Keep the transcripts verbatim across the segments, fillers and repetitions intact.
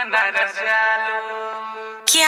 क्या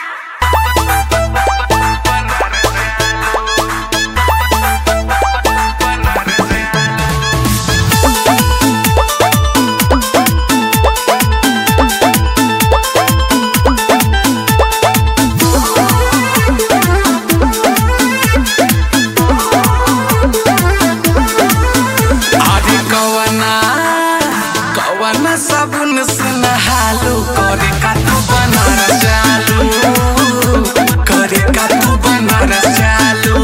साबुन से नहालू करे का तू बनारस चालू करे का तू बनारस चालू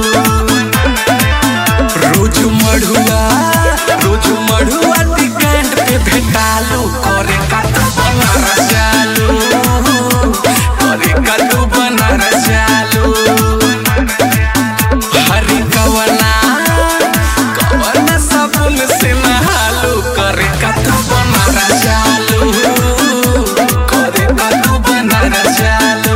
रोज मढ़ुआ रोज मढ़ुआ टिकट पे भेटालू करे का तू बनारस चालू करे का तू बनारस चालू हरी कवना कवना साबुन से नहालू करे का तू बनारस चालू करे का तू बनारस चालू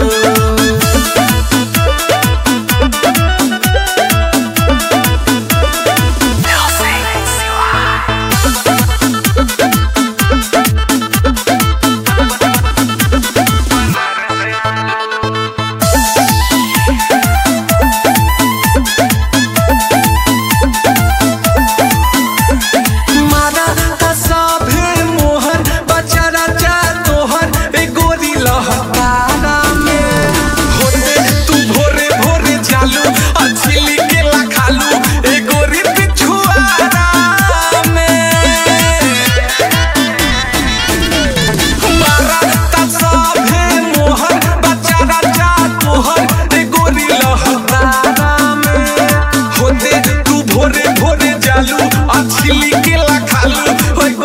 भोरे भोरे जालू अच्छी लिखे ला खालू